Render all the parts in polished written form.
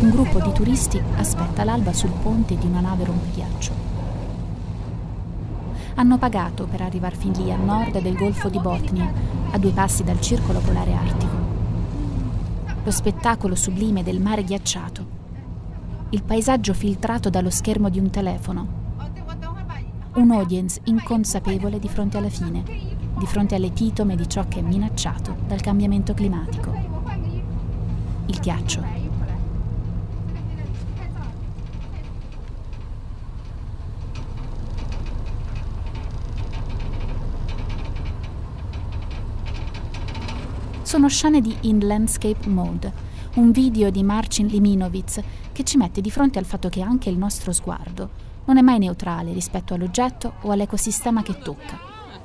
un gruppo di turisti aspetta l'alba sul ponte di una nave rompighiaccio. Hanno pagato per arrivare fin lì a nord del Golfo di Botnia, a 2 passi dal circolo polare artico. Lo spettacolo sublime del mare ghiacciato, il paesaggio filtrato dallo schermo di un telefono, un audience inconsapevole di fronte alla fine, di fronte all'epitome di ciò che è minacciato dal cambiamento climatico. Il ghiaccio. Sono scene di In Landscape Mode, un video di Marcin Liminovic che ci mette di fronte al fatto che anche il nostro sguardo non è mai neutrale rispetto all'oggetto o all'ecosistema che tocca.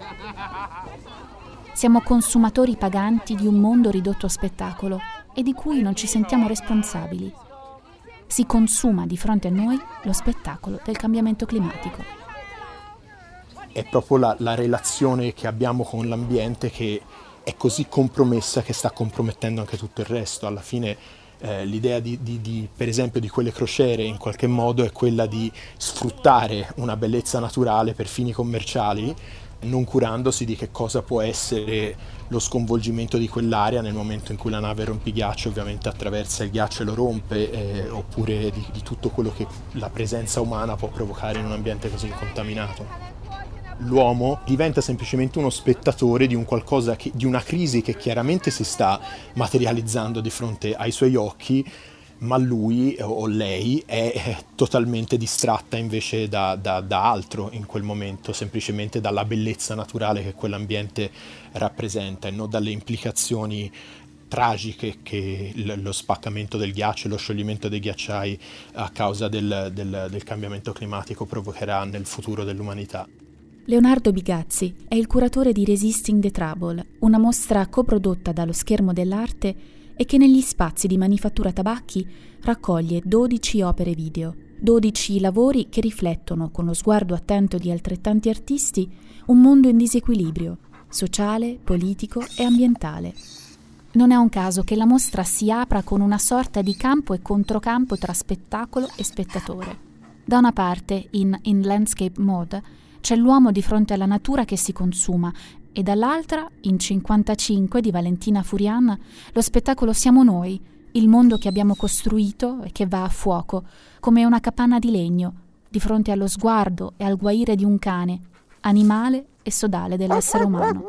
Siamo consumatori paganti di un mondo ridotto a spettacolo e di cui non ci sentiamo responsabili. Si consuma di fronte a noi lo spettacolo del cambiamento climatico. È proprio la relazione che abbiamo con l'ambiente che è così compromessa che sta compromettendo anche tutto il resto. Alla fine l'idea per esempio di quelle crociere in qualche modo è quella di sfruttare una bellezza naturale per fini commerciali, non curandosi di che cosa può essere lo sconvolgimento di quell'area nel momento in cui la nave rompighiaccio ovviamente attraversa il ghiaccio e lo rompe, oppure di tutto quello che la presenza umana può provocare in un ambiente così incontaminato. L'uomo diventa semplicemente uno spettatore di un qualcosa di una crisi che chiaramente si sta materializzando di fronte ai suoi occhi, ma lui o lei è totalmente distratta invece da altro in quel momento, semplicemente dalla bellezza naturale che quell'ambiente rappresenta e non dalle implicazioni tragiche che lo spaccamento del ghiaccio e lo scioglimento dei ghiacciai a causa del cambiamento climatico provocherà nel futuro dell'umanità. Leonardo Bigazzi è il curatore di Resisting the Trouble, una mostra coprodotta dallo Schermo dell'Arte e che negli spazi di Manifattura Tabacchi raccoglie 12 opere video, 12 lavori che riflettono, con lo sguardo attento di altrettanti artisti, un mondo in disequilibrio, sociale, politico e ambientale. Non è un caso che la mostra si apra con una sorta di campo e controcampo tra spettacolo e spettatore. Da una parte, in Landscape Mode, c'è l'uomo di fronte alla natura che si consuma e dall'altra, in 55 di Valentina Furian, lo spettacolo siamo noi, il mondo che abbiamo costruito e che va a fuoco, come una capanna di legno, di fronte allo sguardo e al guaire di un cane, animale e sodale dell'essere umano.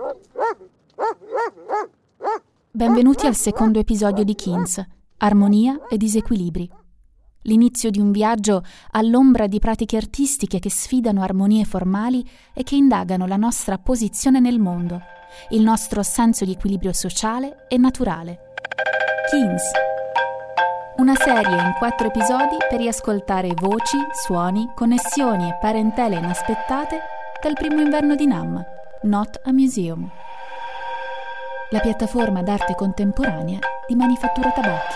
Benvenuti al secondo episodio di Kins, Armonia e disequilibri. L'inizio di un viaggio all'ombra di pratiche artistiche che sfidano armonie formali e che indagano la nostra posizione nel mondo, il nostro senso di equilibrio sociale e naturale. Kins, una serie in 4 episodi per riascoltare voci, suoni, connessioni e parentele inaspettate dal primo inverno di Nam, Not a Museum, la piattaforma d'arte contemporanea di Manifattura Tabacchi.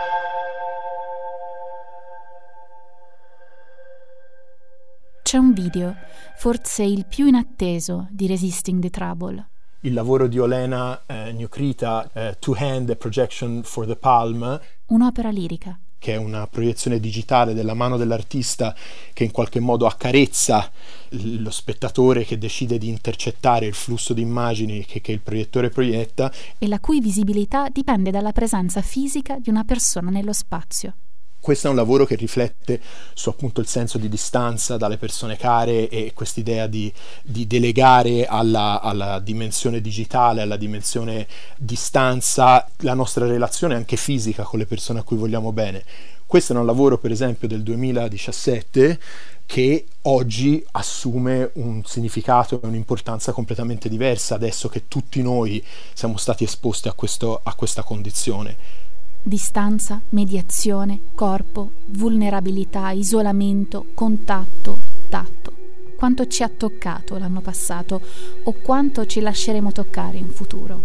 C'è un video, forse il più inatteso di Resisting the Trouble. Il lavoro di Olena Njukrita, To Hand a Projection for the Palm, un'opera lirica, che è una proiezione digitale della mano dell'artista che in qualche modo accarezza lo spettatore che decide di intercettare il flusso di immagini che il proiettore proietta e la cui visibilità dipende dalla presenza fisica di una persona nello spazio. Questo è un lavoro che riflette su appunto il senso di distanza dalle persone care e quest'idea di delegare alla dimensione digitale, alla dimensione distanza, la nostra relazione anche fisica con le persone a cui vogliamo bene. Questo è un lavoro per esempio del 2017 che oggi assume un significato e un'importanza completamente diversa adesso che tutti noi siamo stati esposti a questa condizione. Distanza, mediazione, corpo, vulnerabilità, isolamento, contatto, tatto. Quanto ci ha toccato l'anno passato o quanto ci lasceremo toccare in futuro.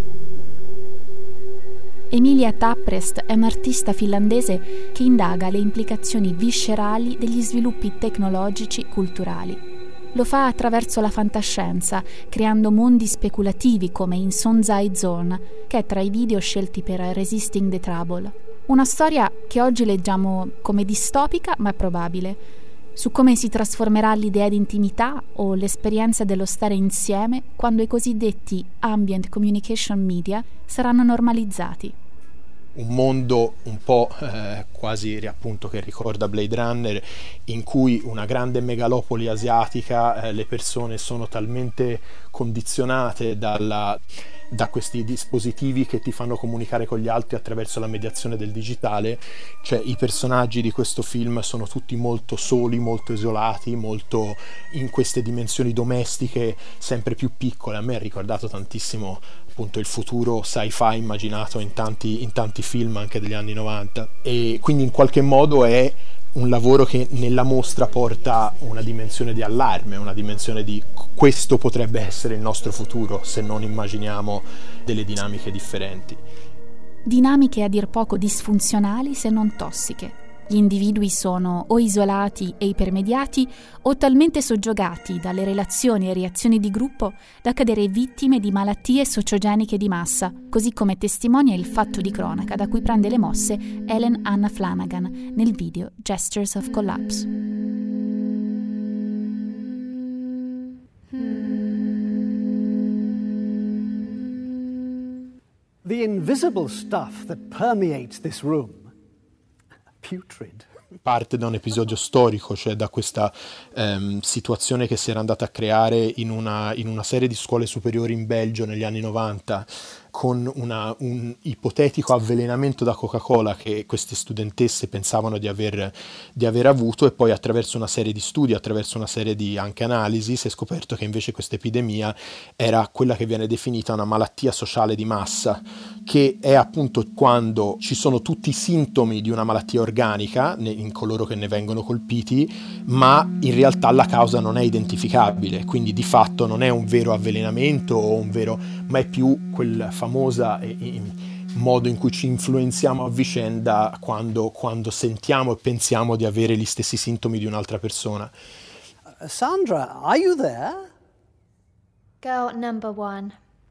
Emilia Tapprest è un'artista finlandese che indaga le implicazioni viscerali degli sviluppi tecnologici culturali. Lo fa attraverso la fantascienza, creando mondi speculativi come in Sonzai Zone, che è tra i video scelti per Resisting the Trouble. Una storia che oggi leggiamo come distopica, ma è probabile, su come si trasformerà l'idea di intimità o l'esperienza dello stare insieme quando i cosiddetti ambient communication media saranno normalizzati. Un mondo un po' quasi appunto che ricorda Blade Runner, in cui una grande megalopoli asiatica, le persone sono talmente condizionate da questi dispositivi che ti fanno comunicare con gli altri attraverso la mediazione del digitale. Cioè i personaggi di questo film sono tutti molto soli, molto isolati, molto in queste dimensioni domestiche sempre più piccole. A me ha ricordato tantissimo appunto il futuro sci-fi immaginato in tanti film anche degli anni 90, e quindi in qualche modo è un lavoro che nella mostra porta una dimensione di allarme, una dimensione di questo potrebbe essere il nostro futuro se non immaginiamo delle dinamiche differenti. Dinamiche a dir poco disfunzionali se non tossiche. Gli individui sono o isolati e ipermediati o talmente soggiogati dalle relazioni e reazioni di gruppo da cadere vittime di malattie sociogeniche di massa, così come testimonia il fatto di cronaca da cui prende le mosse Ellen Anna Flanagan nel video Gestures of Collapse. The invisible stuff that permeates this room. Putrid. Parte da un episodio storico, cioè da questa situazione che si era andata a creare in una serie di scuole superiori in Belgio negli anni 90, con un ipotetico avvelenamento da Coca-Cola che queste studentesse pensavano di aver avuto, e poi attraverso una serie di studi, attraverso una serie di anche analisi, si è scoperto che invece questa epidemia era quella che viene definita una malattia sociale di massa, che è appunto quando ci sono tutti i sintomi di una malattia organica in coloro che ne vengono colpiti, ma in realtà la causa non è identificabile, quindi di fatto non è un vero avvelenamento ma è più quel famosa modo in cui ci influenziamo a vicenda quando sentiamo e pensiamo di avere gli stessi sintomi di un'altra persona. Sandra, are you there? Girl number 1.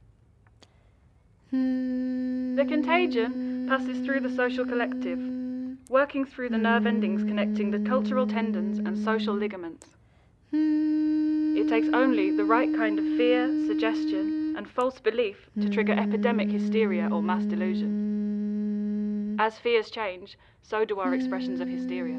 The contagion passes through the social collective, working through the nerve endings connecting the cultural tendons and social ligaments. It takes only the right kind of fear, suggestion, and false belief to trigger epidemic hysteria or mass delusion. As fears change, so do our expressions of hysteria.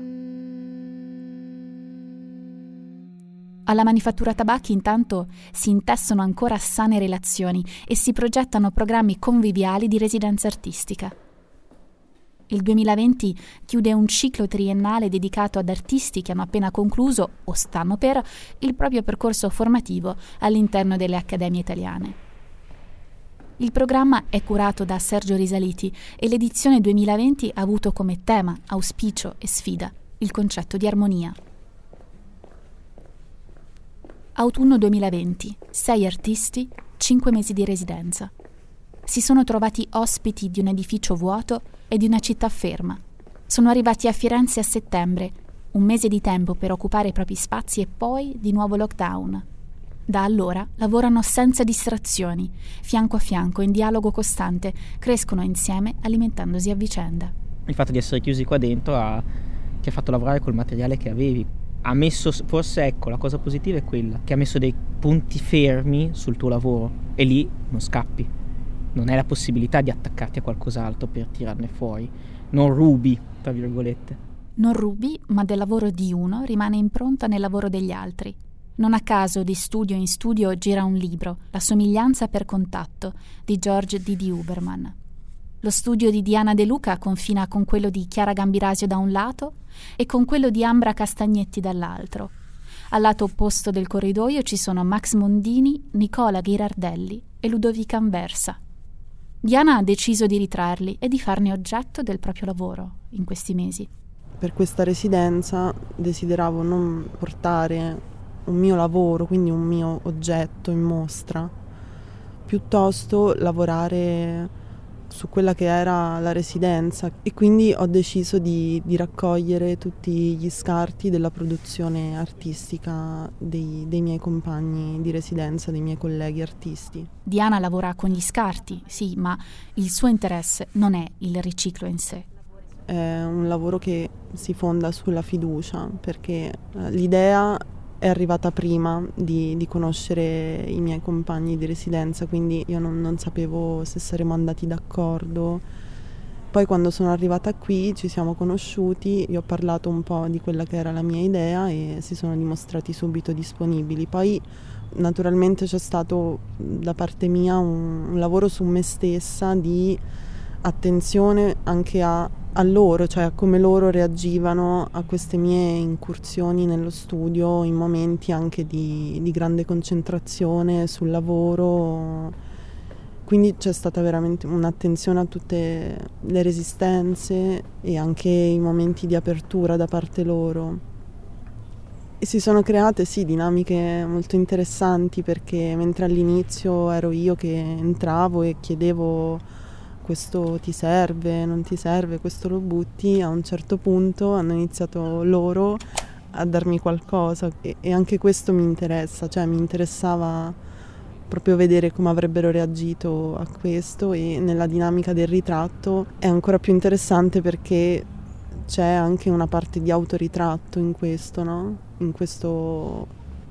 Alla Manifattura Tabacchi intanto si intessono ancora sane relazioni e si progettano programmi conviviali di residenza artistica. Il 2020 chiude un ciclo triennale dedicato ad artisti che hanno appena concluso, o stanno per, il proprio percorso formativo all'interno delle accademie italiane. Il programma è curato da Sergio Risaliti e l'edizione 2020 ha avuto come tema, auspicio e sfida il concetto di armonia. Autunno 2020, 6 artisti, 5 mesi di residenza. Si sono trovati ospiti di un edificio vuoto e di una città ferma. Sono arrivati a Firenze a settembre, un mese di tempo per occupare i propri spazi e poi di nuovo lockdown. Da allora lavorano senza distrazioni, fianco a fianco, in dialogo costante, crescono insieme alimentandosi a vicenda. Il fatto di essere chiusi qua dentro ti ha fatto lavorare col materiale che avevi. Ha messo, forse ecco, la cosa positiva è quella, che ha messo dei punti fermi sul tuo lavoro e lì non scappi. Non hai la possibilità di attaccarti a qualcos'altro per tirarne fuori. Non rubi, tra virgolette. Non rubi, ma del lavoro di uno rimane impronta nel lavoro degli altri. Non a caso di studio in studio gira un libro, La somiglianza per contatto, di George D.D. Huberman. Lo studio di Diana De Luca confina con quello di Chiara Gambirasio da un lato e con quello di Ambra Castagnetti dall'altro. Al lato opposto del corridoio ci sono Max Mondini, Nicola Ghirardelli e Ludovica Anversa. Diana ha deciso di ritrarli e di farne oggetto del proprio lavoro in questi mesi. Per questa residenza desideravo non portare un mio lavoro, quindi un mio oggetto in mostra, piuttosto lavorare su quella che era la residenza, e quindi ho deciso di raccogliere tutti gli scarti della produzione artistica dei miei compagni di residenza, dei miei colleghi artisti. Diana lavora con gli scarti, sì, ma il suo interesse non è il riciclo in sé. è un lavoro che si fonda sulla fiducia, perché l'idea è arrivata prima di conoscere i miei compagni di residenza, quindi io non sapevo se saremmo andati d'accordo. Poi quando sono arrivata qui ci siamo conosciuti, io ho parlato un po' di quella che era la mia idea e si sono dimostrati subito disponibili. Poi naturalmente c'è stato da parte mia un lavoro su me stessa di attenzione anche a loro, cioè a come loro reagivano a queste mie incursioni nello studio in momenti anche di grande concentrazione sul lavoro. Quindi c'è stata veramente un'attenzione a tutte le resistenze e anche i momenti di apertura da parte loro. E si sono create dinamiche molto interessanti, perché mentre all'inizio ero io che entravo e chiedevo questo ti serve, non ti serve, questo lo butti, a un certo punto hanno iniziato loro a darmi qualcosa e anche questo mi interessa, cioè mi interessava proprio vedere come avrebbero reagito a questo, e nella dinamica del ritratto è ancora più interessante perché c'è anche una parte di autoritratto in questo, no? In questo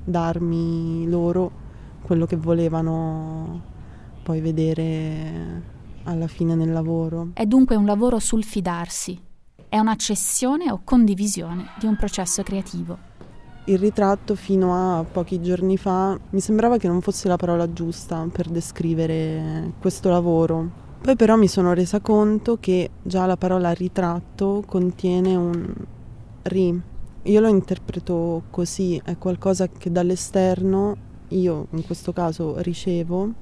darmi loro quello che volevano poi vedere alla fine nel lavoro. È dunque un lavoro sul fidarsi. È una cessione o condivisione di un processo creativo. Il ritratto fino a pochi giorni fa mi sembrava che non fosse la parola giusta per descrivere questo lavoro. Poi però mi sono resa conto che già la parola ritratto contiene un ri. Io lo interpreto così, è qualcosa che dall'esterno io in questo caso ricevo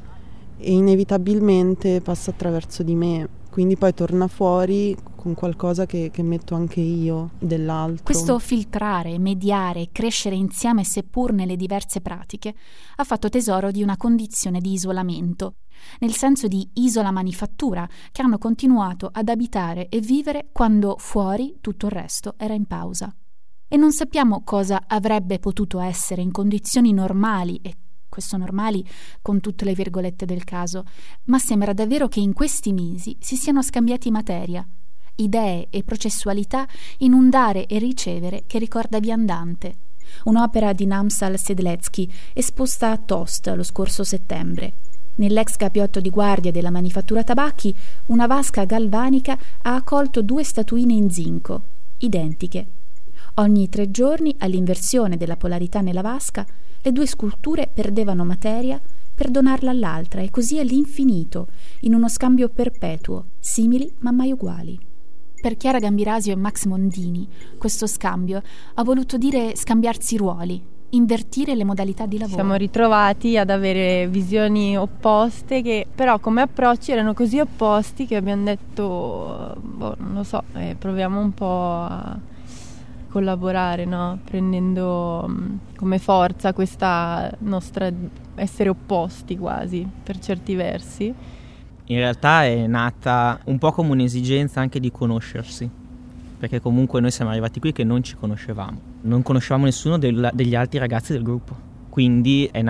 e inevitabilmente passa attraverso di me, quindi poi torna fuori con qualcosa che metto anche io dell'altro. Questo filtrare, mediare, crescere insieme seppur nelle diverse pratiche ha fatto tesoro di una condizione di isolamento, nel senso di isola manifattura, che hanno continuato ad abitare e vivere quando fuori tutto il resto era in pausa. E non sappiamo cosa avrebbe potuto essere in condizioni normali, e questo normali con tutte le virgolette del caso, ma sembra davvero che in questi mesi si siano scambiati materia, idee e processualità in un dare e ricevere che ricorda Viandante, un'opera di Namsal Sedlecki esposta a Tost lo scorso settembre. Nell'ex capiotto di guardia della manifattura tabacchi, una vasca galvanica ha accolto 2 statuine in zinco, identiche. Ogni 3 giorni, all'inversione della polarità nella vasca, le 2 sculture perdevano materia per donarla all'altra, e così all'infinito, in uno scambio perpetuo, simili ma mai uguali. Per Chiara Gambirasio e Max Mondini, questo scambio ha voluto dire scambiarsi ruoli, invertire le modalità di lavoro. Siamo ritrovati ad avere visioni opposte, che però come approcci erano così opposti che abbiamo detto, non lo so, proviamo un po' a collaborare, no? Prendendo come forza questa nostra essere opposti quasi, per certi versi. In realtà è nata un po' come un'esigenza anche di conoscersi, perché comunque noi siamo arrivati qui che non ci conoscevamo, non conoscevamo nessuno degli altri ragazzi del gruppo, quindi è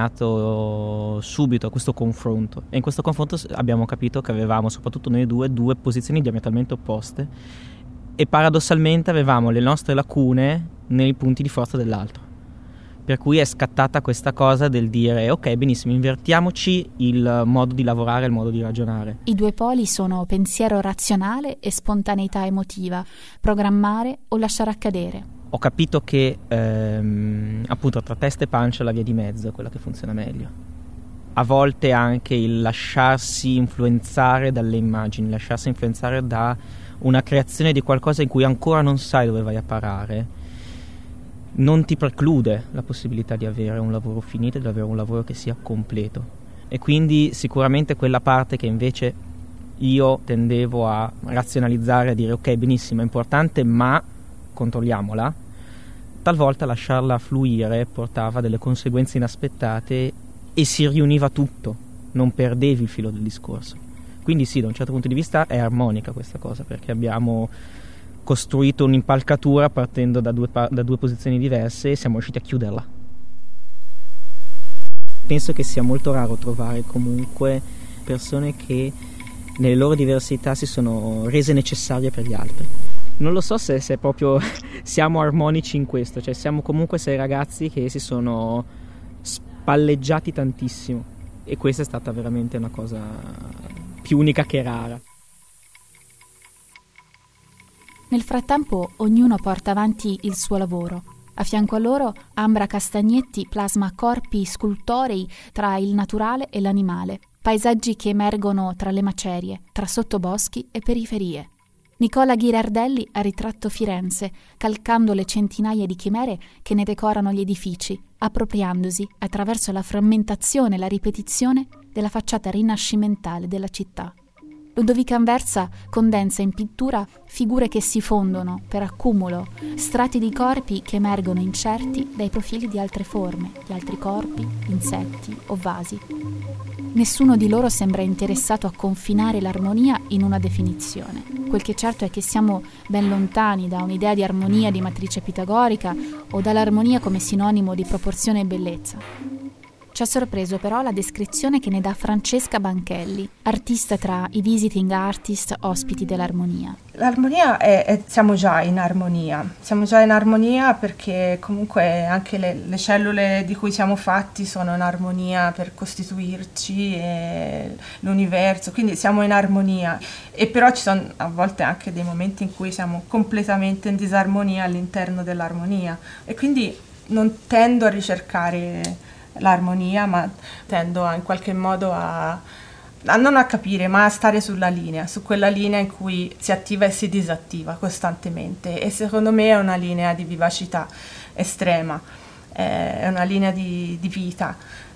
nato subito questo confronto, e in questo confronto abbiamo capito che avevamo, soprattutto noi due posizioni diametralmente opposte, e paradossalmente avevamo le nostre lacune nei punti di forza dell'altro, per cui è scattata questa cosa del dire ok, benissimo, invertiamoci il modo di lavorare, il modo di ragionare. I 2 poli sono pensiero razionale e spontaneità emotiva, programmare o lasciare accadere. Ho capito che appunto tra testa e pancia la via di mezzo è quella che funziona meglio. A volte anche il lasciarsi influenzare dalle immagini, lasciarsi influenzare da una creazione di qualcosa in cui ancora non sai dove vai a parare, non ti preclude la possibilità di avere un lavoro finito, di avere un lavoro che sia completo. E quindi sicuramente quella parte che invece io tendevo a razionalizzare, a dire ok, benissimo, è importante, ma controlliamola, talvolta lasciarla fluire portava delle conseguenze inaspettate e si riuniva tutto, non perdevi il filo del discorso. Quindi sì, da un certo punto di vista è armonica questa cosa, perché abbiamo costruito un'impalcatura partendo da due posizioni diverse e siamo riusciti a chiuderla. Penso che sia molto raro trovare comunque persone che nelle loro diversità si sono rese necessarie per gli altri. Non lo so se proprio siamo armonici in questo, cioè siamo comunque 6 ragazzi che si sono spalleggiati tantissimo, e questa è stata veramente una cosa più unica che rara. Nel frattempo ognuno porta avanti il suo lavoro. A fianco a loro Ambra Castagnetti plasma corpi scultorei tra il naturale e l'animale, paesaggi che emergono tra le macerie, tra sottoboschi e periferie. Nicola Ghirardelli ha ritratto Firenze, calcando le centinaia di chimere che ne decorano gli edifici, appropriandosi, attraverso la frammentazione e la ripetizione, della facciata rinascimentale della città. Ludovica Anversa condensa in pittura figure che si fondono, per accumulo, strati di corpi che emergono incerti dai profili di altre forme, di altri corpi, insetti o vasi. Nessuno di loro sembra interessato a confinare l'armonia in una definizione. Quel che è certo è che siamo ben lontani da un'idea di armonia di matrice pitagorica o dall'armonia come sinonimo di proporzione e bellezza. Ci ha sorpreso però la descrizione che ne dà Francesca Banchelli, artista tra i visiting artist ospiti dell'armonia. L'armonia siamo già in armonia perché comunque anche le cellule di cui siamo fatti sono in armonia per costituirci, e l'universo, quindi siamo in armonia, e però ci sono a volte anche dei momenti in cui siamo completamente in disarmonia all'interno dell'armonia, e quindi non tendo a ricercare l'armonia, ma tendo in qualche modo a non a capire, ma a stare sulla linea, su quella linea in cui si attiva e si disattiva costantemente, e secondo me è una linea di vivacità estrema, è una linea di vita.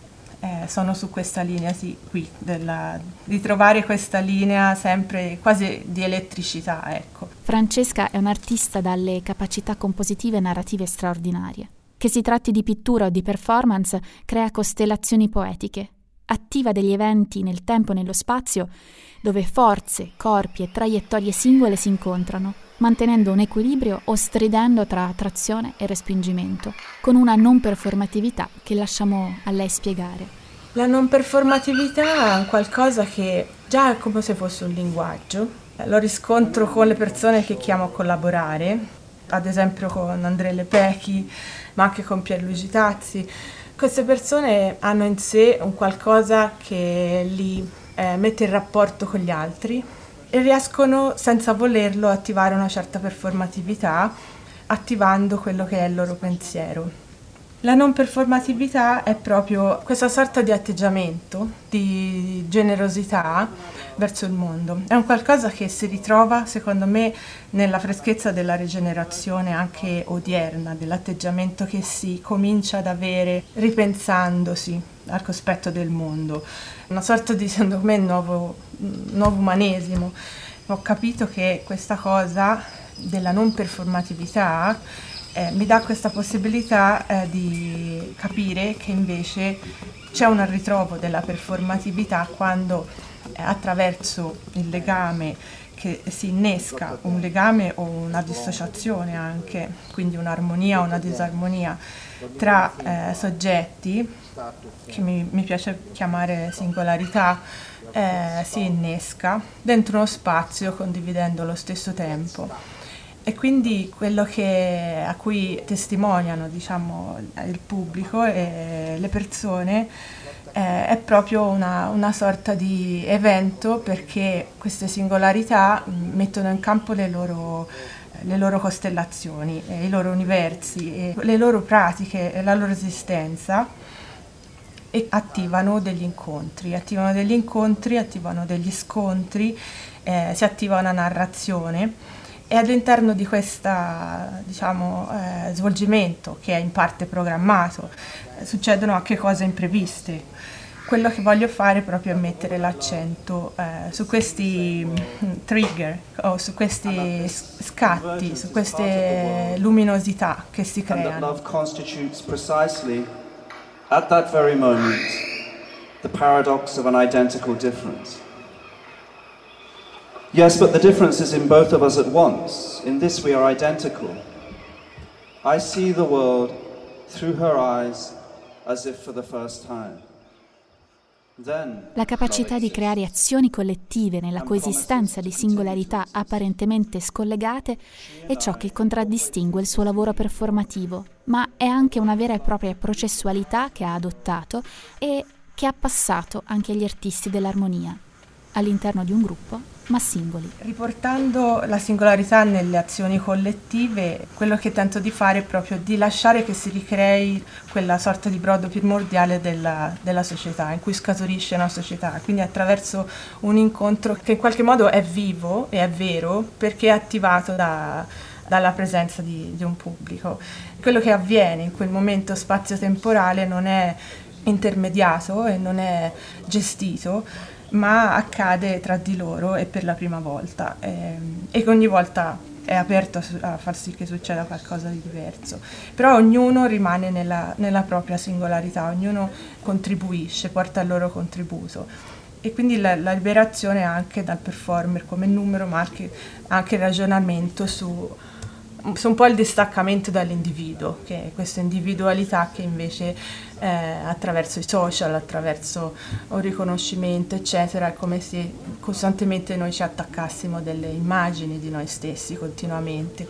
Sono su questa linea, sì, qui, di trovare questa linea sempre quasi di elettricità, ecco. Francesca è un'artista dalle capacità compositive e narrative straordinarie. Che si tratti di pittura o di performance, crea costellazioni poetiche, attiva degli eventi nel tempo e nello spazio, dove forze, corpi e traiettorie singole si incontrano, mantenendo un equilibrio o stridendo tra attrazione e respingimento, con una non performatività che lasciamo a lei spiegare. La non performatività è qualcosa che già è come se fosse un linguaggio. Lo riscontro con le persone che chiamo a collaborare, ad esempio con Andrea Lepecchi, ma anche con Pierluigi Tazzi. Queste persone hanno in sé un qualcosa che li mette in rapporto con gli altri, e riescono senza volerlo a attivare una certa performatività, attivando quello che è il loro pensiero. La non performatività è proprio questa sorta di atteggiamento, di generosità verso il mondo. È un qualcosa che si ritrova, secondo me, nella freschezza della rigenerazione anche odierna, dell'atteggiamento che si comincia ad avere ripensandosi al cospetto del mondo. Una sorta di, secondo me, nuovo umanesimo. Ho capito che questa cosa della non performatività mi dà questa possibilità di capire che invece c'è un ritrovo della performatività quando attraverso il legame che si innesca, un legame o una dissociazione anche, quindi un'armonia o una disarmonia tra soggetti, che mi piace chiamare singolarità, si innesca dentro uno spazio condividendo lo stesso tempo. E quindi quello a cui testimoniano, diciamo, il pubblico e le persone è proprio una sorta di evento, perché queste singolarità mettono in campo le loro costellazioni, i loro universi, le loro pratiche, la loro esistenza, e attivano degli incontri, attivano degli scontri, si attiva una narrazione. E all'interno di questo svolgimento, che è in parte programmato, succedono anche cose impreviste. Quello che voglio fare proprio è mettere l'accento su questi trigger, o su questi scatti, su queste luminosità che si creano. Love constitutes precisely, at that very moment, the paradox of an identical difference. Yes, but the difference is in both of us at once. In this we are identical. I see the world through her eyes as if for the first time. La capacità di creare azioni collettive nella coesistenza di singolarità apparentemente scollegate è ciò che contraddistingue il suo lavoro performativo, ma è anche una vera e propria processualità che ha adottato e che ha passato anche agli artisti dell'armonia, all'interno di un gruppo, ma singoli. Riportando la singolarità nelle azioni collettive, quello che tento di fare è proprio di lasciare che si ricrei quella sorta di brodo primordiale della società, in cui scaturisce una società, quindi attraverso un incontro che in qualche modo è vivo e è vero perché è attivato dalla presenza di un pubblico. Quello che avviene in quel momento spazio-temporale non è intermediato e non è gestito, ma accade tra di loro e per la prima volta e ogni volta è aperto a far sì che succeda qualcosa di diverso, però ognuno rimane nella propria singolarità, ognuno contribuisce, porta il loro contributo e quindi la liberazione anche dal performer come numero, ma anche il ragionamento su un po' il distaccamento dall'individuo, che è questa individualità che invece attraverso i social, attraverso un riconoscimento eccetera, è come se costantemente noi ci attaccassimo delle immagini di noi stessi continuamente,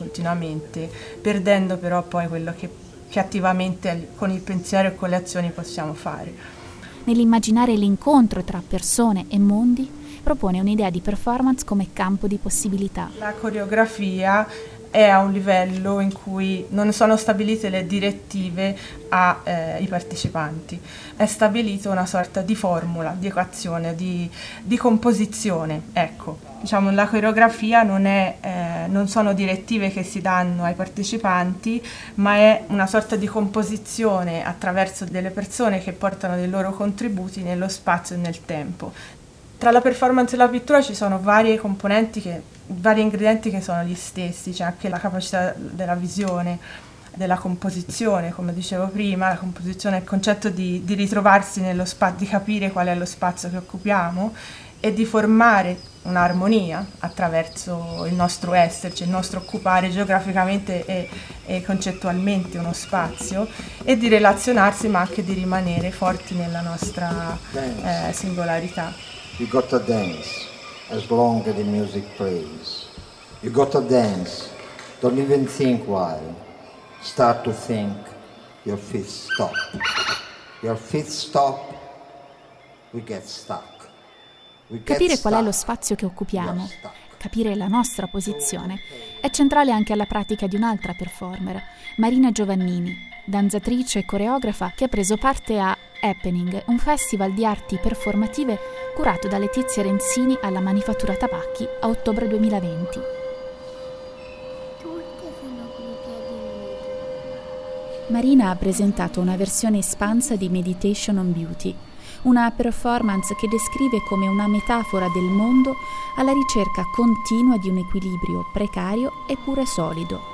perdendo però poi quello che attivamente con il pensiero e con le azioni possiamo fare. Nell'immaginare l'incontro tra persone e mondi, propone un'idea di performance come campo di possibilità. La coreografia è a un livello in cui non sono stabilite le direttive ai partecipanti. È stabilito una sorta di formula, di equazione, di composizione. Ecco, diciamo, la coreografia non sono direttive che si danno ai partecipanti, ma è una sorta di composizione attraverso delle persone che portano dei loro contributi nello spazio e nel tempo. Tra la performance e la pittura ci sono vari ingredienti che sono gli stessi, c'è anche la capacità della visione, della composizione, come dicevo prima, la composizione è il concetto di ritrovarsi nello spazio, di capire qual è lo spazio che occupiamo e di formare un'armonia attraverso il nostro esserci, il nostro occupare geograficamente e concettualmente uno spazio e di relazionarsi ma anche di rimanere forti nella nostra singolarità. You got to dance as long as the music plays. You got to dance. Don't even think while. Start to think. Your feet stop. Your feet stop. We get stuck. Capire qual è lo spazio che occupiamo, capire la nostra posizione, è centrale anche alla pratica di un'altra performer, Marina Giovannini, danzatrice e coreografa che ha preso parte a Happening, un festival di arti performative curato da Letizia Renzini alla Manifattura Tabacchi a ottobre 2020. Marina ha presentato una versione espansa di Meditation on Beauty, una performance che descrive come una metafora del mondo alla ricerca continua di un equilibrio precario eppure solido.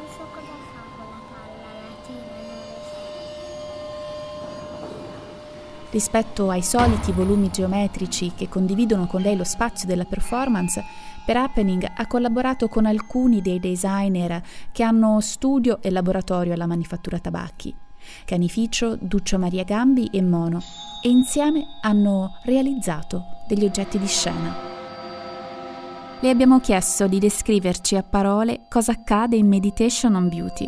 Rispetto ai soliti volumi geometrici che condividono con lei lo spazio della performance, per Happening ha collaborato con alcuni dei designer che hanno studio e laboratorio alla Manifattura Tabacchi, Canificio, Duccio Maria Gambi e Mono, e insieme hanno realizzato degli oggetti di scena. Le abbiamo chiesto di descriverci a parole cosa accade in Meditation on Beauty.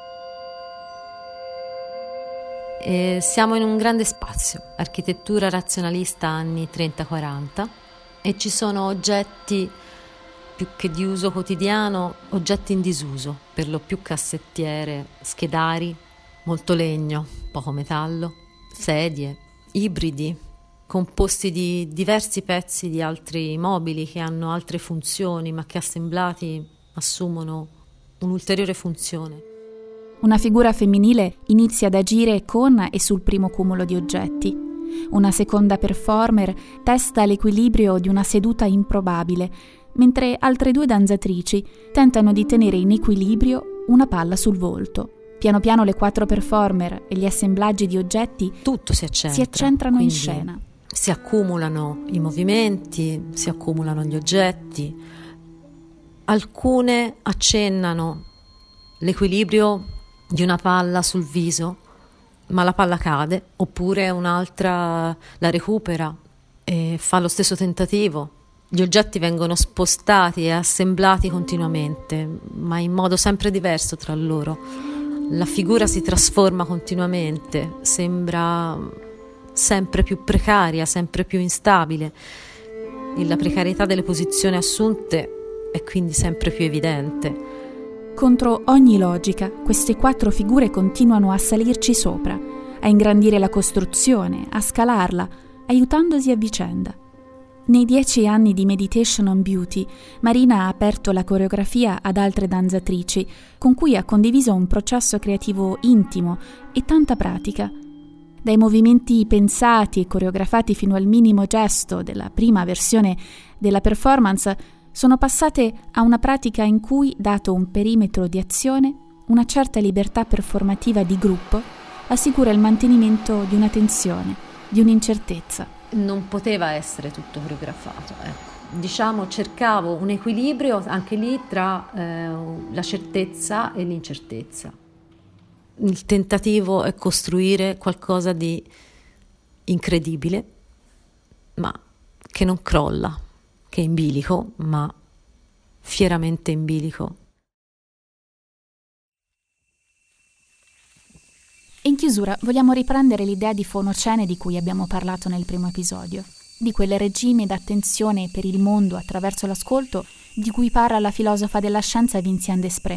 Siamo in un grande spazio, architettura razionalista anni 30-40, e ci sono oggetti più che di uso quotidiano, oggetti in disuso, per lo più cassettiere, schedari, molto legno, poco metallo, sedie, ibridi, composti di diversi pezzi di altri mobili che hanno altre funzioni, ma che assemblati assumono un'ulteriore funzione. Una figura femminile inizia ad agire con e sul primo cumulo di oggetti. Una seconda performer testa l'equilibrio di una seduta improbabile, mentre altre due danzatrici tentano di tenere in equilibrio una palla sul volto. Piano piano le 4 performer e gli assemblaggi di oggetti tutto si accentrano in scena. Si accumulano i movimenti, si accumulano gli oggetti. Alcune accennano l'equilibrio di una palla sul viso, ma la palla cade, oppure un'altra la recupera, e fa lo stesso tentativo. Gli oggetti vengono spostati e assemblati continuamente, ma in modo sempre diverso tra loro. La figura si trasforma continuamente, sembra sempre più precaria, sempre più instabile. E la precarietà delle posizioni assunte è quindi sempre più evidente. Contro ogni logica, queste 4 figure continuano a salirci sopra, a ingrandire la costruzione, a scalarla, aiutandosi a vicenda. Nei 10 anni di Meditation on Beauty, Marina ha aperto la coreografia ad altre danzatrici, con cui ha condiviso un processo creativo intimo e tanta pratica. Dai movimenti pensati e coreografati fino al minimo gesto della prima versione della performance, sono passate a una pratica in cui, dato un perimetro di azione, una certa libertà performativa di gruppo assicura il mantenimento di una tensione, di un'incertezza. Non poteva essere tutto coreografato, ecco. Diciamo, cercavo un equilibrio anche lì tra la certezza e l'incertezza. Il tentativo è costruire qualcosa di incredibile, ma che non crolla, che è in bilico, ma fieramente in bilico. In chiusura vogliamo riprendere l'idea di fonocene di cui abbiamo parlato nel primo episodio, di quel regime d'attenzione per il mondo attraverso l'ascolto di cui parla la filosofa della scienza Vinciane Desprez.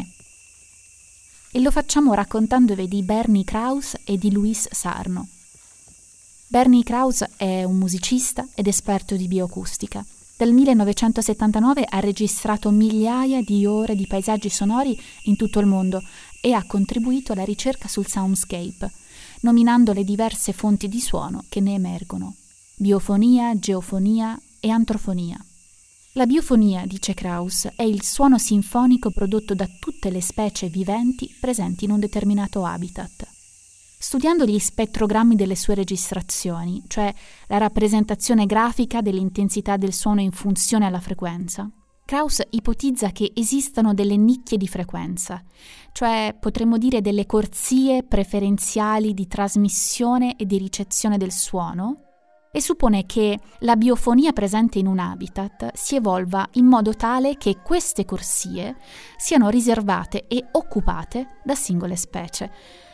E lo facciamo raccontandovi di Bernie Krause e di Louis Sarno. Bernie Krause è un musicista ed esperto di bioacustica. Dal 1979 ha registrato migliaia di ore di paesaggi sonori in tutto il mondo e ha contribuito alla ricerca sul soundscape, nominando le diverse fonti di suono che ne emergono: biofonia, geofonia e antrofonia. La biofonia, dice Krause, è il suono sinfonico prodotto da tutte le specie viventi presenti in un determinato habitat. Studiando gli spettrogrammi delle sue registrazioni, cioè la rappresentazione grafica dell'intensità del suono in funzione alla frequenza, Krause ipotizza che esistano delle nicchie di frequenza, cioè potremmo dire delle corsie preferenziali di trasmissione e di ricezione del suono, e suppone che la biofonia presente in un habitat si evolva in modo tale che queste corsie siano riservate e occupate da singole specie.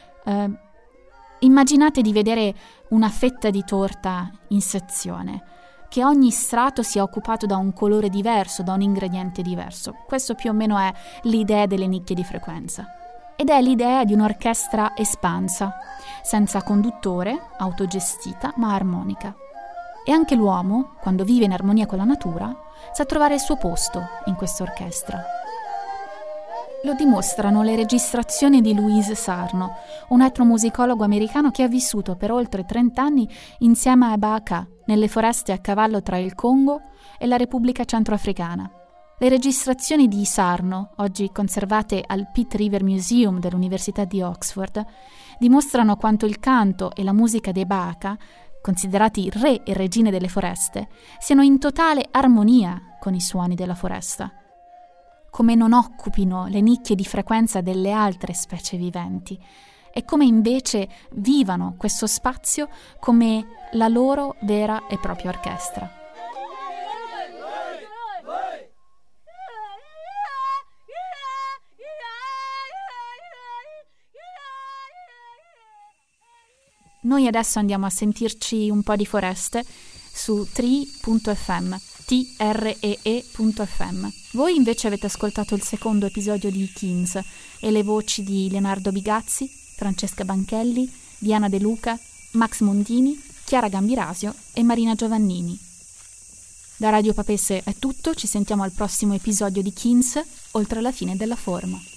Immaginate di vedere una fetta di torta in sezione, che ogni strato sia occupato da un colore diverso, da un ingrediente diverso. Questo più o meno è l'idea delle nicchie di frequenza. Ed è l'idea di un'orchestra espansa, senza conduttore, autogestita, ma armonica. E anche l'uomo, quando vive in armonia con la natura, sa trovare il suo posto in questa orchestra. Lo dimostrano le registrazioni di Louis Sarno, un etnomusicologo americano che ha vissuto per oltre 30 anni insieme a Baaka nelle foreste a cavallo tra il Congo e la Repubblica Centroafricana. Le registrazioni di Sarno, oggi conservate al Pitt River Museum dell'Università di Oxford, dimostrano quanto il canto e la musica dei Baaka, considerati re e regine delle foreste, siano in totale armonia con i suoni della foresta, come non occupino le nicchie di frequenza delle altre specie viventi e come invece vivano questo spazio come la loro vera e propria orchestra. Noi adesso andiamo a sentirci un po' di foreste su tree.fm, tree.fm. Voi invece avete ascoltato il secondo episodio di Kings e le voci di Leonardo Bigazzi, Francesca Banchelli, Diana De Luca, Max Mondini, Chiara Gambirasio e Marina Giovannini. Da Radio Papesse è tutto, ci sentiamo al prossimo episodio di Kings, oltre la fine della forma.